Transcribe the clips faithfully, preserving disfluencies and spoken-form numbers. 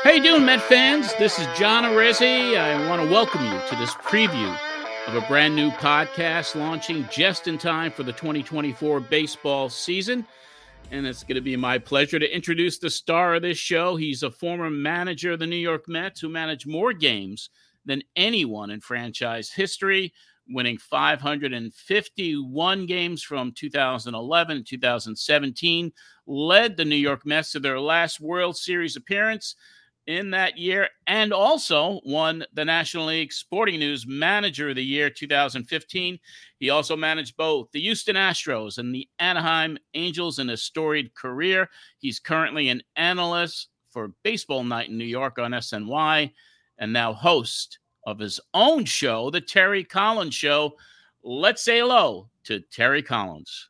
How you doing, Met fans? This is John Arezzi. I want to welcome you to this preview of a brand new podcast launching just in time for the twenty twenty-four baseball season. And it's going to be my pleasure to introduce the star of this show. He's a former manager of the New York Mets who managed more games than anyone in franchise history, winning five hundred fifty-one games from two thousand eleven to two thousand seventeen, led the New York Mets to their last World Series appearance in that year, and also won the National League Sporting News Manager of the Year two thousand fifteen. He also managed both the Houston Astros and the Anaheim Angels in his storied career. He's currently an analyst for Baseball Night in New York on S N Y, and now host of his own show, The Terry Collins Show. Let's say hello to Terry Collins.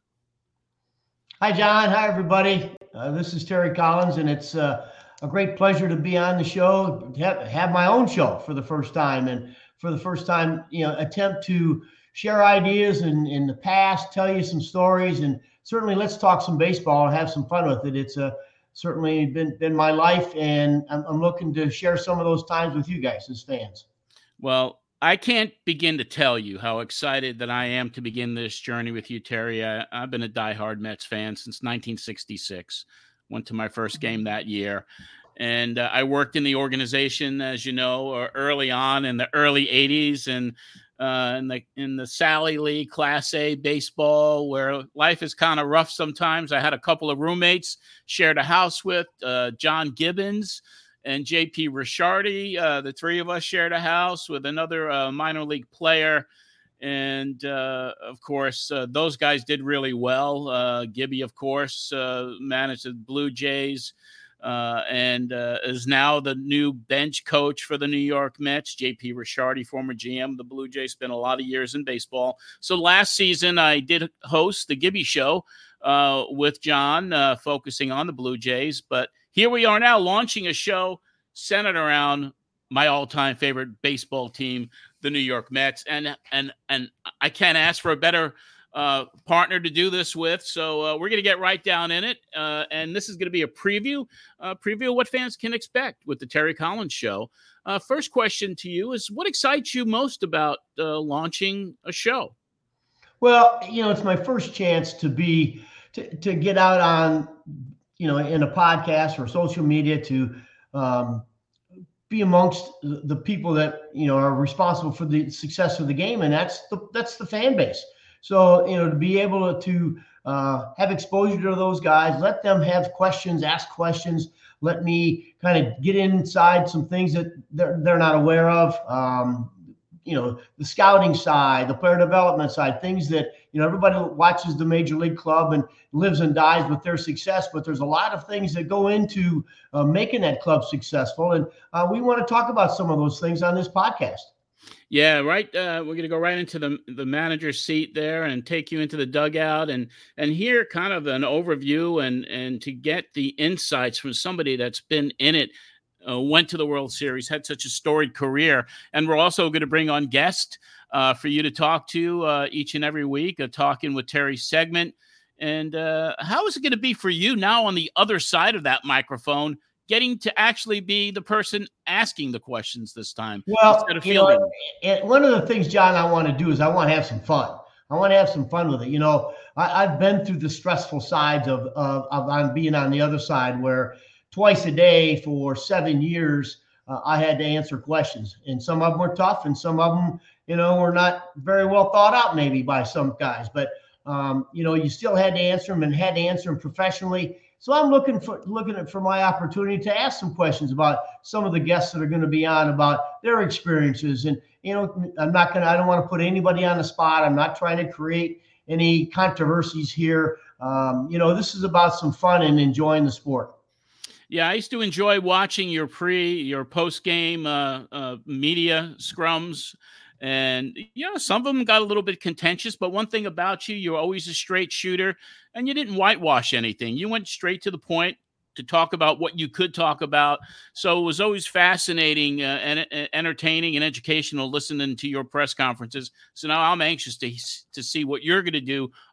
Hi, John. Hi, everybody. Uh, this is Terry Collins, and it's uh, a great pleasure to be on the show, have, have my own show for the first time, and for the first time, you know, attempt to share ideas in, in the past, tell you some stories, and certainly let's talk some baseball and have some fun with it. It's uh, certainly been, been my life, and I'm, I'm looking to share some of those times with you guys as fans. Well, I can't begin to tell you how excited that I am to begin this journey with you, Terry. I, I've been a diehard Mets fan since nineteen sixty-six. Went to my first game that year. And uh, I worked in the organization, as you know, early on in the early eighties and uh, in the in the Sally League Class A baseball, where life is kind of rough sometimes. I had a couple of roommates, shared a house with uh, John Gibbons and J P Ricciardi. Uh, the three of us shared a house with another uh, minor league player. And, uh, of course, uh, those guys did really well. Uh, Gibby, of course, uh, managed the Blue Jays uh, and uh, is now the new bench coach for the New York Mets. J P Ricciardi, former G M of the Blue Jays, spent a lot of years in baseball. So last season I did host the Gibby Show uh, with John, uh, focusing on the Blue Jays. But here we are now launching a show centered around my all-time favorite baseball team, the New York Mets. And and and I can't ask for a better uh, partner to do this with. So uh, we're going to get right down in it. Uh, and this is going to be a preview, uh, preview of what fans can expect with the Terry Collins Show. Uh, first question to you is, what excites you most about uh, launching a show? Well, you know, it's my first chance to be, to, to get out on, you know, in a podcast or social media to, um, be amongst the people that, you know, are responsible for the success of the game. And that's the, that's the fan base. So, you know, to be able to uh, have exposure to those guys, let them have questions, ask questions, let me kind of get inside some things that they're, they're not aware of. Um, you know, the scouting side, the player development side, things that, you know, everybody watches the Major League Club and lives and dies with their success, but there's a lot of things that go into uh, making that club successful. And uh, we want to talk about some of those things on this podcast. Yeah, right. Uh, we're going to go right into the the manager's seat there and take you into the dugout and and hear kind of an overview and and to get the insights from somebody that's been in it. Uh, went to the World Series, had such a storied career. And we're also going to bring on guests uh, for you to talk to uh, each and every week, a Talking with Terry segment. And uh, how is it going to be for you now on the other side of that microphone, getting to actually be the person asking the questions this time? Well, you know, and one of the things, John, I want to do is I want to have some fun. I want to have some fun with it. You know, I, I've been through the stressful sides of, of, of on being on the other side where twice a day for seven years, uh, I had to answer questions. And some of them were tough and some of them, you know, were not very well thought out maybe by some guys. But, um, you know, you still had to answer them and had to answer them professionally. So I'm looking for looking at, for my opportunity to ask some questions about some of the guests that are going to be on about their experiences. And, you know, I'm not going to, I don't want to put anybody on the spot. I'm not trying to create any controversies here. Um, you know, this is about some fun and enjoying the sport. Yeah, I used to enjoy watching your pre, your post-game uh, uh, media scrums. And, you know, some of them got a little bit contentious. But one thing about you, you're always a straight shooter. And you didn't whitewash anything. You went straight to the point to talk about what you could talk about. So it was always fascinating uh, and uh, entertaining and educational listening to your press conferences. So now I'm anxious to, to see what you're going to do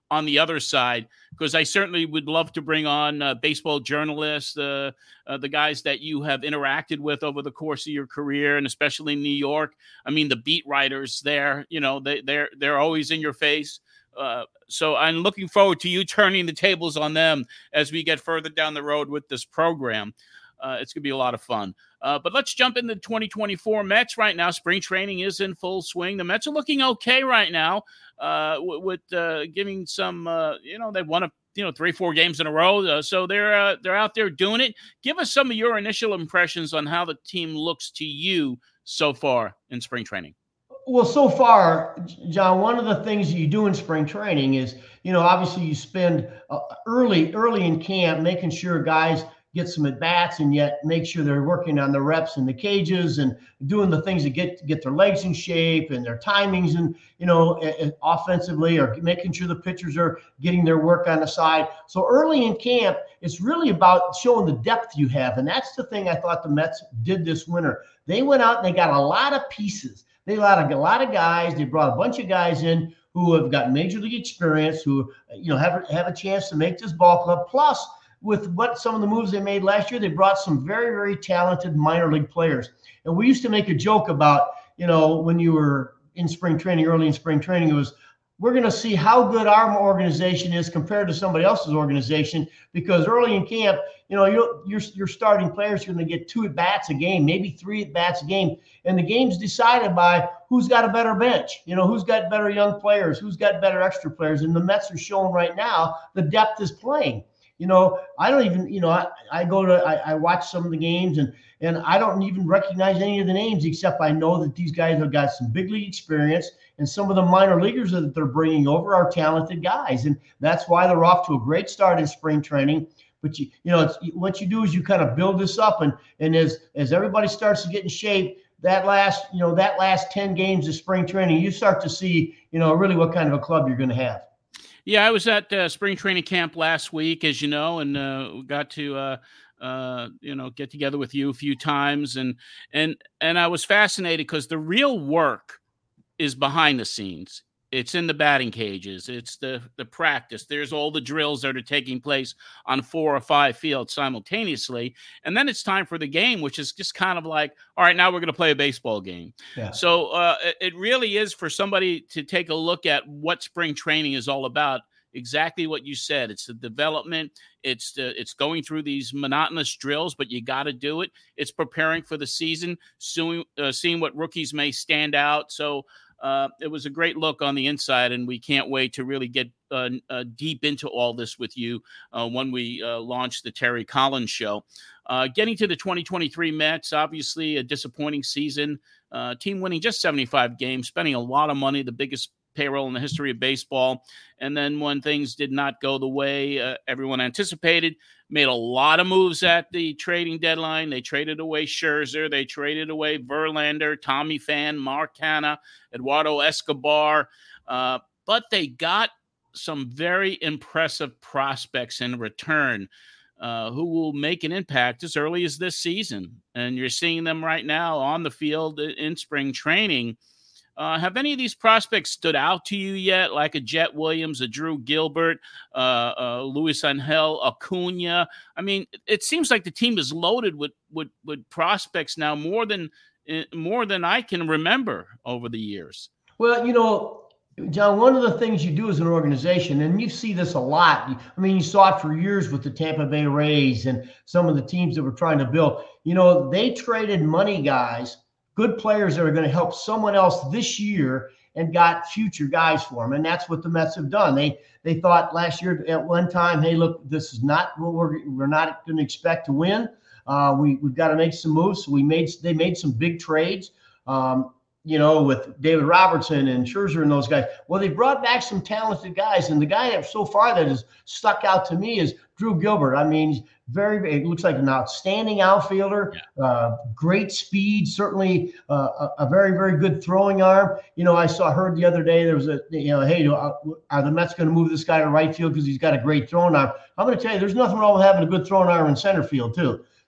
on the other side, because I certainly would love to bring on uh, baseball journalists, uh, uh, the guys that you have interacted with over the course of your career, and especially in New York. I mean, the beat writers there, you know, they, they're they're always in your face. Uh, so I'm looking forward to you turning the tables on them as we get further down the road with this program. Uh, it's going to be a lot of fun. Uh, but let's jump into the twenty twenty-four Mets right now. Spring training is in full swing. The Mets are looking okay right now uh, w- with uh, giving some, uh, you know, they've won a, you know, three, four games in a row. Uh, so they're uh, they're out there doing it. Give us some of your initial impressions on how the team looks to you so far in spring training. Well, so far, John, one of the things you do in spring training is, you know, obviously you spend uh, early, early in camp making sure guys get some at bats, and yet make sure they're working on the reps in the cages and doing the things that get get their legs in shape and their timings, and you know, offensively, or making sure the pitchers are getting their work on the side. So early in camp, it's really about showing the depth you have, and that's the thing I thought the Mets did this winter. They went out and they got a lot of pieces. They got a lot of guys. They brought a bunch of guys in who have got major league experience, who you know have have a chance to make this ball club. Plus, with what some of the moves they made last year, they brought some very, very talented minor league players. And we used to make a joke about, you know, when you were in spring training, early in spring training, it was, we're going to see how good our organization is compared to somebody else's organization, because early in camp, you know, you're, you're, your starting players are going to get two at bats a game, maybe three at bats a game. And the game's decided by who's got a better bench, you know, who's got better young players, who's got better extra players. And the Mets are showing right now the depth is playing. You know, I don't even, you know, I, I go to, I, I watch some of the games, and and I don't even recognize any of the names, except I know that these guys have got some big league experience, and some of the minor leaguers that they're bringing over are talented guys. And that's why they're off to a great start in spring training. But, you you know, it's, what you do is you kind of build this up, and and as as everybody starts to get in shape, that last, you know, that last ten games of spring training, you start to see, you know, really what kind of a club you're going to have. Yeah, I was at uh, spring training camp last week, as you know, and uh, got to, uh, uh, you know, get together with you a few times. And and and I was fascinated because the real work is behind the scenes. It's in the batting cages. It's the the practice. There's all the drills that are taking place on four or five fields simultaneously. And then it's time for the game, which is just kind of like, all right, now we're going to play a baseball game. Yeah. So uh, it really is for somebody to take a look at what spring training is all about. Exactly what you said. It's the development. It's the, it's going through these monotonous drills, but you got to do it. It's preparing for the season, seeing, uh, seeing what rookies may stand out. So Uh, it was a great look on the inside, and we can't wait to really get uh, uh, deep into all this with you uh, when we uh, launch the Terry Collins Show. Uh, getting to the twenty twenty-three Mets, obviously a disappointing season. Uh, team winning just seventy-five games, spending a lot of money, the biggest payroll in the history of baseball. And then when things did not go the way uh, everyone anticipated, made a lot of moves at the trading deadline. They traded away Scherzer. They traded away Verlander, Tommy Pham, Mark Canha, Eduardo Escobar. Uh, but they got some very impressive prospects in return uh, who will make an impact as early as this season. And you're seeing them right now on the field in spring training. Uh, have any of these prospects stood out to you yet, like a Jet Williams, a Drew Gilbert, uh, uh, Luis Angel Acuna? I mean, it seems like the team is loaded with with, with prospects now, more than more than I can remember over the years. Well, you know, John, one of the things you do as an organization, and you see this a lot. I mean, you saw it for years with the Tampa Bay Rays and some of the teams that were trying to build. You know, they traded money guys, good players that are going to help someone else this year, and got future guys for them. And that's what the Mets have done. They they thought last year at one time, hey, look, this is not what we're we're not going to expect to win. Uh, we we've got to make some moves. So we made they made some big trades. Um, you know, with David Robertson and Scherzer and those guys. Well, they brought back some talented guys, and the guy that so far that has stuck out to me is Drew Gilbert. I mean, very, it looks like an outstanding outfielder, yeah. uh, great speed, certainly uh, a, a very, very good throwing arm. You know, I saw, heard the other day, there was a, you know, hey, are the Mets going to move this guy to right field because he's got a great throwing arm? I'm going to tell you, there's nothing wrong with having a good throwing arm in center field too.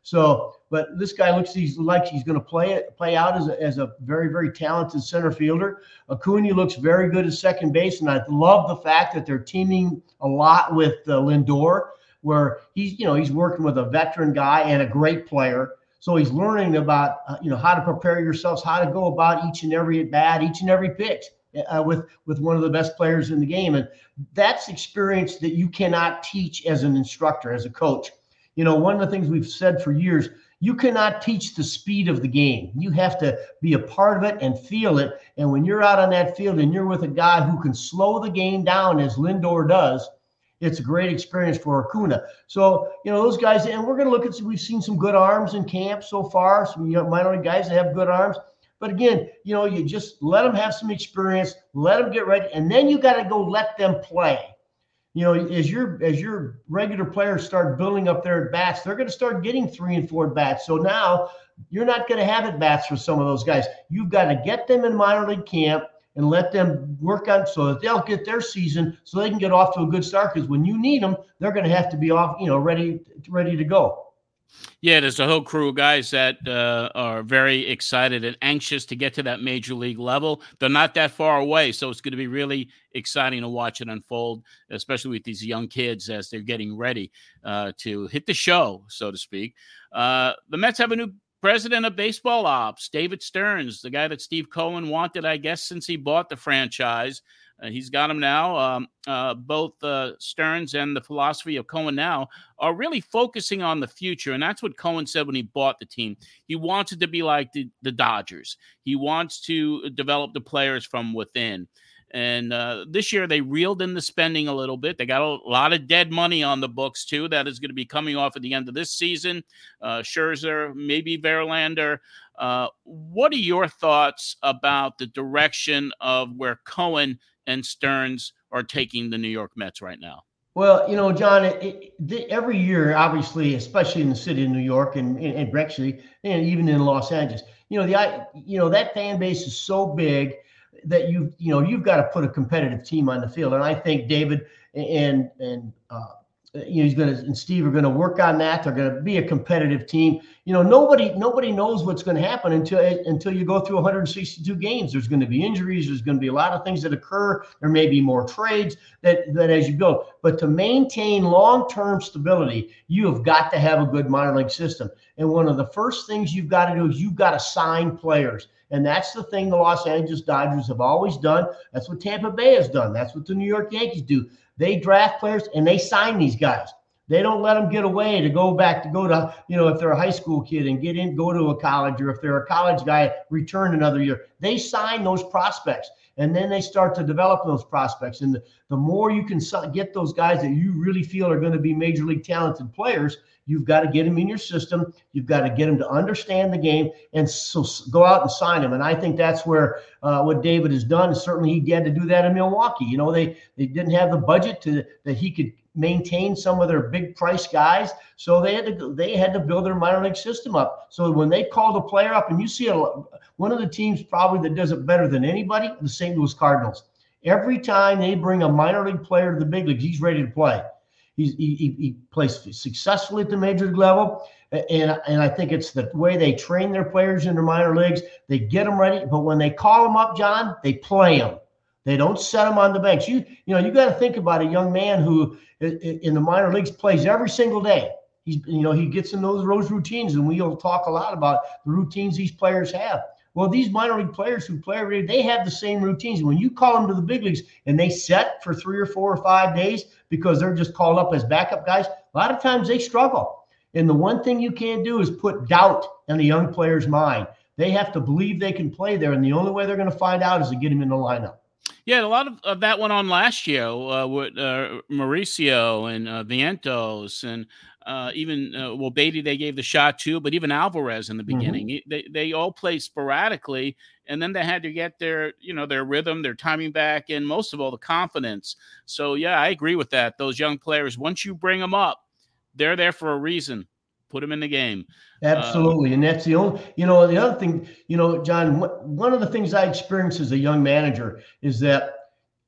So, but this guy looks he's like he's going to play it play out as a, as a very very talented center fielder. Acuna looks very good at second base, and I love the fact that they're teaming a lot with uh, Lindor, where he's you know he's working with a veteran guy and a great player. So he's learning about uh, you know how to prepare yourselves, how to go about each and every at bat, each and every pitch uh, with with one of the best players in the game, and that's experience that you cannot teach as an instructor, as a coach. You know, one of the things we've said for years. You cannot teach the speed of the game. You have to be a part of it and feel it. And when you're out on that field and you're with a guy who can slow the game down as Lindor does, it's a great experience for Acuna. So, you know, those guys, and we're going to look at, we've seen some good arms in camp so far, some minor league guys that have good arms. But again, you know, you just let them have some experience, let them get ready, and then you got to go let them play. You know, as your as your regular players start building up their at bats, they're going to start getting three and four bats. So now you're not going to have at bats for some of those guys. You've got to get them in minor league camp and let them work on so that they'll get their season so they can get off to a good start. Because when you need them, they're going to have to be off, you know, ready ready to go. Yeah, there's a whole crew of guys that uh, are very excited and anxious to get to that major league level. They're not that far away, so it's going to be really exciting to watch it unfold, especially with these young kids as they're getting ready uh, to hit the show, so to speak. Uh, the Mets have a new president of baseball ops, David Stearns, the guy that Steve Cohen wanted, I guess, since he bought the franchise. Uh, he's got him now. Um, uh, both uh, Stearns and the philosophy of Cohen now are really focusing on the future. And that's what Cohen said when he bought the team. He wants it to be like the, the Dodgers. He wants to develop the players from within. And uh, this year they reeled in the spending a little bit. They got a lot of dead money on the books, too. That is going to be coming off at the end of this season. Uh, Scherzer, maybe Verlander. Uh, what are your thoughts about the direction of where Cohen and Stearns are taking the New York Mets right now? Well, you know, John, it, it, the, every year, obviously, especially in the city of New York and, and, and actually, and even in Los Angeles, you know, the you know that fan base is so big that you you know you've got to put a competitive team on the field, and I think David and and uh, you know he's going to and Steve are going to work on that. They're going to be a competitive team. You know, nobody nobody knows what's going to happen until until you go through one hundred sixty-two games. There's going to be injuries. There's going to be a lot of things that occur. There may be more trades that that as you go. But to maintain long-term stability, you have got to have a good minor league system. And one of the first things you've got to do is you've got to sign players. And that's the thing the Los Angeles Dodgers have always done. That's what Tampa Bay has done. That's what the New York Yankees do. They draft players and they sign these guys. They don't let them get away to go back to go to, you know, if they're a high school kid and get in, go to a college, or if they're a college guy, return another year. They sign those prospects, and then they start to develop those prospects. And the, the more you can get those guys that you really feel are going to be major league talented players, you've got to get them in your system. You've got to get them to understand the game, and so go out and sign them. And I think that's where uh, what David has done. Is certainly he had to do that in Milwaukee. You know, they they didn't have the budget to that he could maintain some of their big price guys, so they had to they had to build their minor league system up. So when they called a player up, and you see a, one of the teams probably that does it better than anybody, the Saint Louis Cardinals. Every time they bring a minor league player to the big leagues, he's ready to play. He's, he, he plays successfully at the major league level, and, and I think it's the way they train their players in their minor leagues. They get them ready, but when they call them up, John, they play them. They don't set them on the bench. You you know, you got to think about a young man who in the minor leagues plays every single day. He's you know he gets in those those routines, and we'll talk a lot about the routines these players have. Well, these minor league players who play every day, they have the same routines. When you call them to the big leagues and they set for three or four or five days because they're just called up as backup guys, a lot of times they struggle. And the one thing you can't do is put doubt in a young player's mind. They have to believe they can play there, and the only way they're going to find out is to get him in the lineup. Yeah, a lot of, of that went on last year uh, with uh, Mauricio and uh, Vientos and uh, even, uh, well, Beatty they gave the shot to, but even Alvarez in the beginning. Mm-hmm. They they all played sporadically, and then they had to get their, you know, their rhythm, their timing back, and most of all, the confidence. So, yeah, I agree with that. Those young players, once you bring them up, they're there for a reason. Put them in the game. Absolutely. Um, and that's the only, you know, the other thing, you know, John, one of the things I experienced as a young manager is that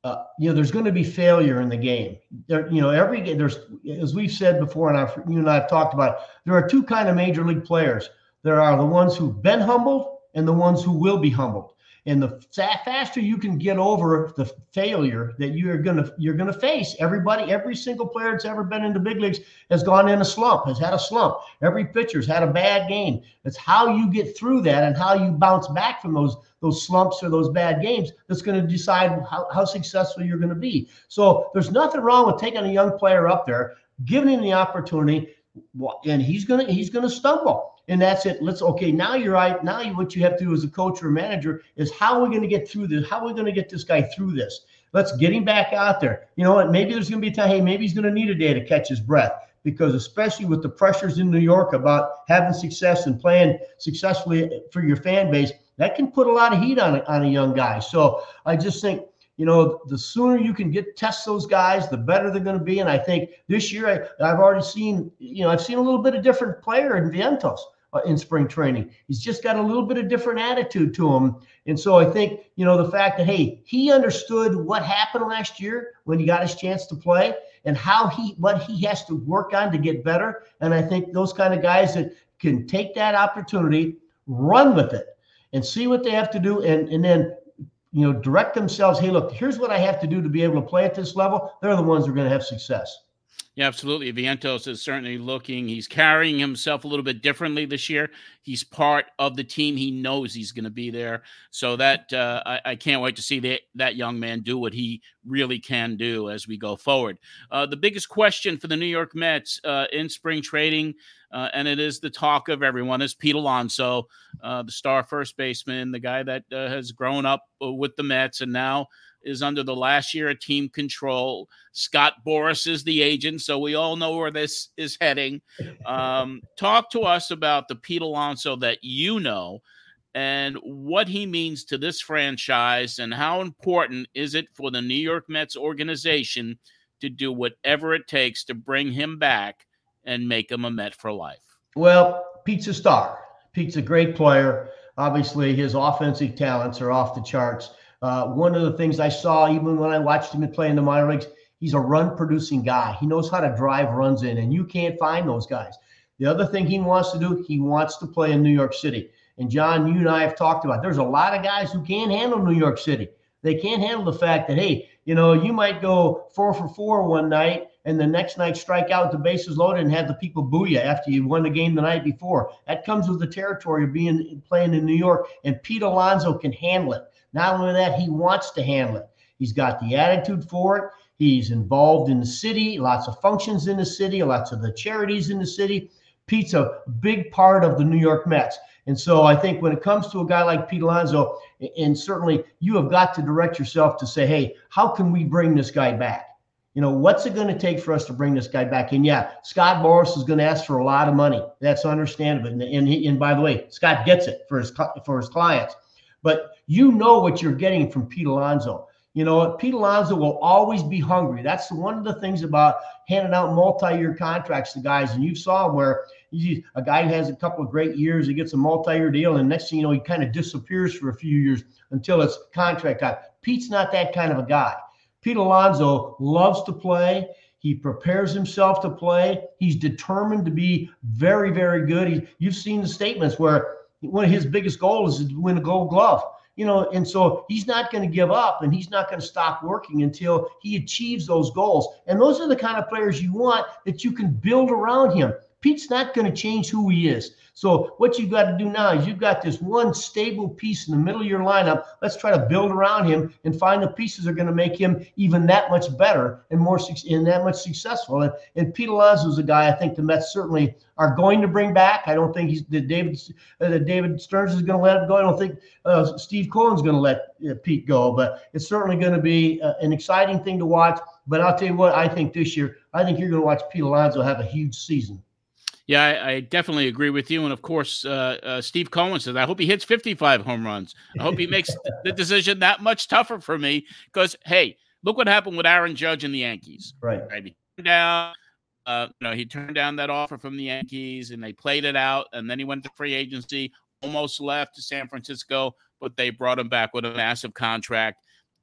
uh, you know, there's going to be failure in the game. There, you know, every game, there's, as we've said before, and I've, you and I have talked about, there are two kind of major league players. There are the ones who've been humbled and the ones who will be humbled. And the faster you can get over the failure that you're gonna you're gonna face, everybody, every single player that's ever been in the big leagues has gone in a slump, has had a slump. Every pitcher's had a bad game. It's how you get through that and how you bounce back from those those slumps or those bad games that's going to decide how, how successful you're going to be. So there's nothing wrong with taking a young player up there, giving him the opportunity, and he's gonna he's gonna stumble. And that's it. Let's okay. Now you're right. Now you, what you have to do as a coach or a manager is how are we going to get through this? How are we going to get this guy through this? Let's get him back out there. You know what? Maybe there's going to be a time. Hey, maybe he's going to need a day to catch his breath, because especially with the pressures in New York about having success and playing successfully for your fan base, that can put a lot of heat on a, on a young guy. So I just think, you know, the sooner you can get test those guys, the better they're going to be. And I think this year I, I've already seen, you know, I've seen a little bit of different player in Vientos. Uh, in spring training. He's just got a little bit of different attitude to him. And so I think, you know, the fact that, hey, he understood what happened last year when he got his chance to play and how he, what he has to work on to get better. And I think those kind of guys that can take that opportunity, run with it and see what they have to do. And, and then, you know, direct themselves. Hey, look, here's what I have to do to be able to play at this level. They're the ones who are going to have success. Yeah, absolutely. Vientos is certainly looking, he's carrying himself a little bit differently this year. He's part of the team. He knows he's going to be there. So that uh, I, I can't wait to see that, that young man do what he really can do as we go forward. Uh, the biggest question for the New York Mets uh, in spring trading, uh, and it is the talk of everyone, is Pete Alonso, uh, the star first baseman, the guy that uh, has grown up with the Mets and now is under the last year of team control. Scott Boras is the agent, so we all know where this is heading. Um, talk to us about the Pete Alonso that you know and what he means to this franchise, and how important is it for the New York Mets organization to do whatever it takes to bring him back and make him a Met for life? Well, Pete's a star. Pete's a great player. Obviously, his offensive talents are off the charts. Uh, one of the things I saw, even when I watched him play in the minor leagues, he's a run-producing guy. He knows how to drive runs in, and you can't find those guys. The other thing he wants to do, he wants to play in New York City. And, John, you and I have talked about, there's a lot of guys who can't handle New York City. They can't handle the fact that, hey, you know, you might go four for four one night and the next night strike out with the bases loaded and have the people boo you after you won the game the night before. That comes with the territory of being playing in New York, and Pete Alonso can handle it. Not only that, he wants to handle it. He's got the attitude for it. He's involved in the city, lots of functions in the city, lots of the charities in the city. Pete's a big part of the New York Mets. And so I think when it comes to a guy like Pete Alonso, and certainly you have got to direct yourself to say, hey, how can we bring this guy back? You know, what's it going to take for us to bring this guy back? And yeah, Scott Boras is going to ask for a lot of money. That's understandable. And, and, he, and by the way, Scott gets it for his, for his clients. But you know what you're getting from Pete Alonso. You know, Pete Alonso will always be hungry. That's one of the things about handing out multi-year contracts to guys. And you saw where you, a guy has a couple of great years, he gets a multi-year deal, and next thing you know, he kind of disappears for a few years until it's contract time. Pete's not that kind of a guy. Pete Alonso loves to play. He prepares himself to play. He's determined to be very, very good. He, you've seen the statements where one of his biggest goals is to win a Gold Glove. You know, and so he's not going to give up, and he's not going to stop working until he achieves those goals. And those are the kind of players you want, that you can build around him. Pete's not going to change who he is. So what you've got to do now is you've got this one stable piece in the middle of your lineup. Let's try to build around him and find the pieces that are going to make him even that much better and more and that much successful. And, and Pete Alonso is a guy I think the Mets certainly are going to bring back. I don't think he's that David uh, that David Stearns is going to let him go. I don't think uh, Steve Cohen's going to let uh, Pete go. But it's certainly going to be uh, an exciting thing to watch. But I'll tell you what, I think this year, I think you're going to watch Pete Alonso have a huge season. Yeah, I, I definitely agree with you. And of course, uh, uh, Steve Cohen says, I hope he hits fifty-five home runs. I hope he makes the decision that much tougher for me because, hey, look what happened with Aaron Judge and the Yankees. Right. right? He turned down, uh, you know, he turned down that offer from the Yankees and they played it out. And then he went to free agency, almost left to San Francisco, but they brought him back with a massive contract.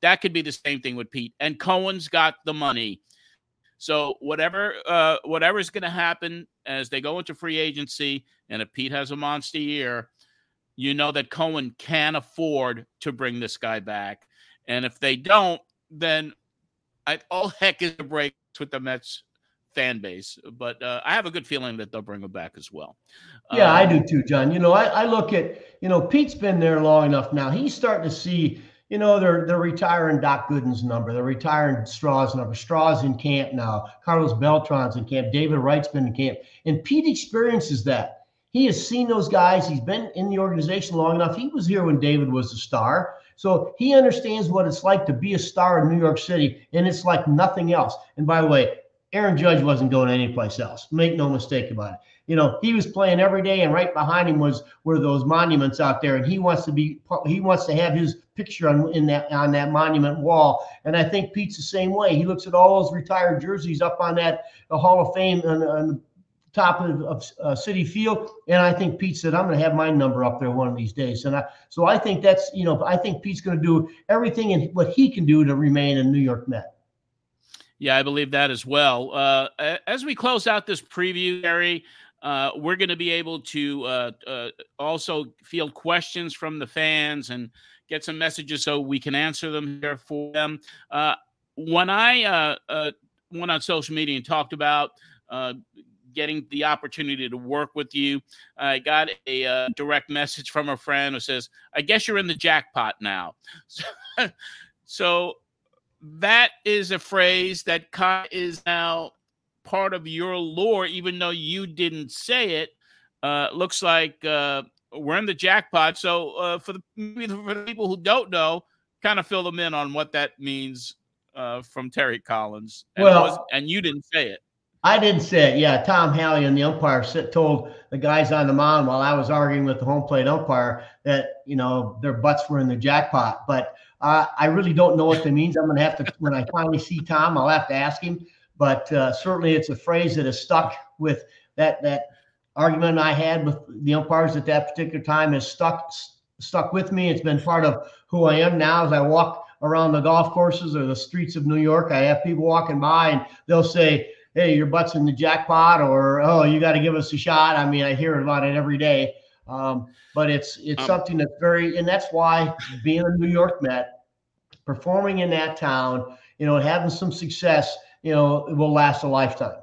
that could be the same thing with Pete. And Cohen's got the money. So whatever uh, whatever is going to happen as they go into free agency, and if Pete has a monster year, you know that Cohen can afford to bring this guy back. And if they don't, then I, all heck is a break with the Mets fan base. But uh, I have a good feeling that they'll bring him back as well. Yeah, um, I do too, John. You know, I, I look at, you know, Pete's been there long enough now. He's starting to see, you know, they're they're retiring Doc Gooden's number. They're retiring Straw's number. Straw's in camp now. Carlos Beltran's in camp. David Wright's been in camp. And Pete experiences that. He has seen those guys. He's been in the organization long enough. He was here when David was a star. So he understands what it's like to be a star in New York City, and it's like nothing else. And by the way, Aaron Judge wasn't going anyplace else. Make no mistake about it. You know, he was playing every day, and right behind him was were those monuments out there, and he wants to be he wants to have his picture on in that on that monument wall. And I think Pete's the same way. He looks at all those retired jerseys up on that the Hall of Fame on, on the top of, of uh, Citi Field, and I think Pete said, I'm going to have my number up there one of these days. And I, so I think that's, you know, I think Pete's going to do everything and what he can do to remain a New York Met. Yeah, I believe that as well. Uh, as we close out this preview, Terry, uh, we're going to be able to uh, uh, also field questions from the fans and get some messages so we can answer them here for them. Uh, when I uh, uh, went on social media and talked about uh, getting the opportunity to work with you, I got a uh, direct message from a friend who says, I guess you're in the jackpot now. So, so that is a phrase that is now part of your lore, even though you didn't say it. Uh, looks like uh, we're in the jackpot. So uh, for, the, for the people who don't know, kind of fill them in on what that means uh, from Terry Collins. And, well, it was, and you didn't say it. I didn't say it. Yeah, Tom Hallion, the umpire, told the guys on the mound while I was arguing with the home plate umpire that, you know, their butts were in the jackpot. But uh, I really don't know what that means. I'm going to have to, when I finally see Tom, I'll have to ask him. But uh, certainly it's a phrase that has stuck with that that argument I had with the umpires at that particular time has stuck stuck with me. It's been part of who I am now as I walk around the golf courses or the streets of New York. I have people walking by and they'll say, hey, your butt's in the jackpot, or, oh, you got to give us a shot. I mean, I hear about it every day. Um, but it's it's um, something that's very, and that's why being a New York Met, performing in that town, you know, having some success, you know, it will last a lifetime.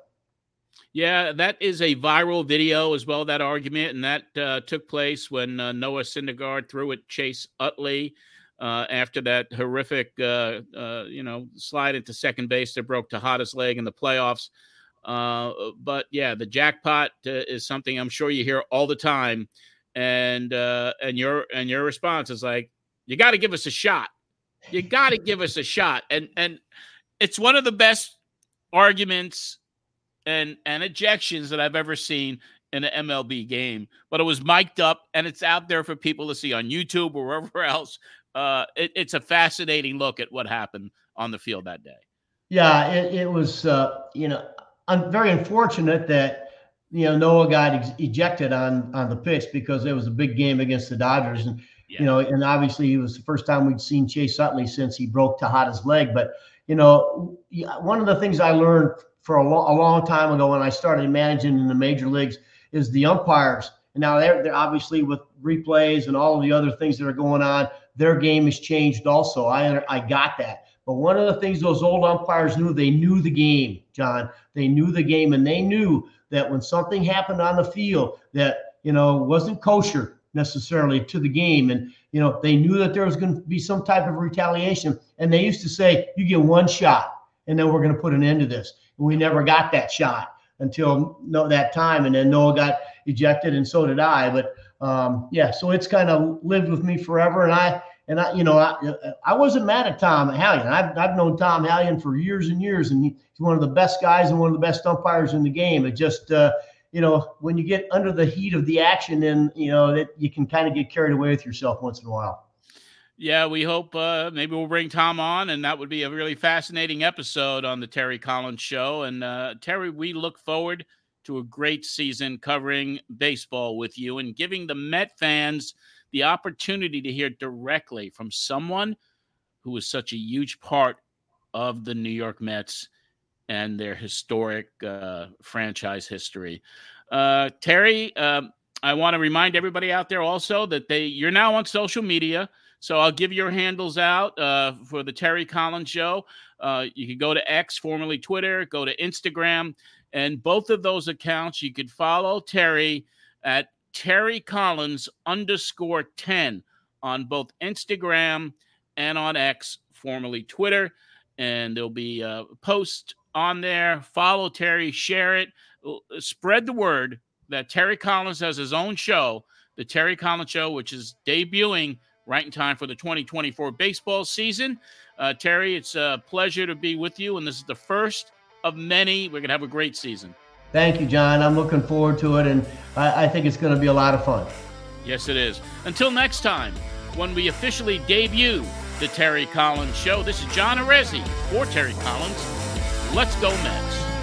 Yeah, that is a viral video as well, that argument. And that uh, took place when uh, Noah Syndergaard threw at Chase Utley uh, after that horrific, uh, uh, you know, slide into second base that broke Tejada's leg in the playoffs. Uh, but, yeah, the jackpot uh, is something I'm sure you hear all the time. And uh, and your and your response is like, you got to give us a shot. You got to give us a shot. And and it's one of the best arguments and and ejections that I've ever seen in an M L B game. But it was mic'd up, and it's out there for people to see on YouTube or wherever else. Uh, it, it's a fascinating look at what happened on the field that day. Yeah, it, it was, uh, you know, I'm very unfortunate that, you know, Noah got ex- ejected on on the pitch because it was a big game against the Dodgers. And, yeah. you know, and obviously it was the first time we'd seen Chase Utley since he broke Tejada's leg. But, you know, one of the things I learned for a, lo- a long time ago when I started managing in the major leagues is the umpires. And now they're, they're obviously with replays and all of the other things that are going on, their game has changed also. I I got that. But one of the things those old umpires knew, they knew the game, John. They knew the game, and they knew that when something happened on the field that, you know, wasn't kosher necessarily to the game, and, you know, they knew that there was going to be some type of retaliation. And they used to say, you get one shot, and then we're going to put an end to this. And we never got that shot until no, that time. And then Noah got ejected, and so did I. But, um, yeah, so it's kind of lived with me forever. And I, And I, you know, I, I wasn't mad at Tom Hallion. I've, I've known Tom Hallion for years and years, and he's one of the best guys and one of the best umpires in the game. It just, uh, you know, when you get under the heat of the action, then, you know, that you can kind of get carried away with yourself once in a while. Yeah, we hope uh, maybe we'll bring Tom on, and that would be a really fascinating episode on the Terry Collins Show. And uh, Terry, we look forward to a great season covering baseball with you and giving the Met fans the opportunity to hear directly from someone who was such a huge part of the New York Mets and their historic uh, franchise history. Uh, Terry, um, I want to remind everybody out there also that they you're now on social media. So I'll give your handles out uh, for the Terry Collins Show. Uh, you can go to X, formerly Twitter, go to Instagram, and both of those accounts, you could follow Terry at Terry Collins underscore ten on both Instagram and on X, formerly Twitter. And there'll be a post on there. Follow Terry, share it, spread the word that Terry Collins has his own show, the Terry Collins Show, which is debuting right in time for the twenty twenty-four baseball season. Uh, Terry, it's a pleasure to be with you, and this is the first of many. We're going to have a great season. Thank you, John. I'm looking forward to it, and I, I think it's going to be a lot of fun. Yes, it is. Until next time, when we officially debut the Terry Collins Show, this is John Arezzi for Terry Collins. Let's go Mets.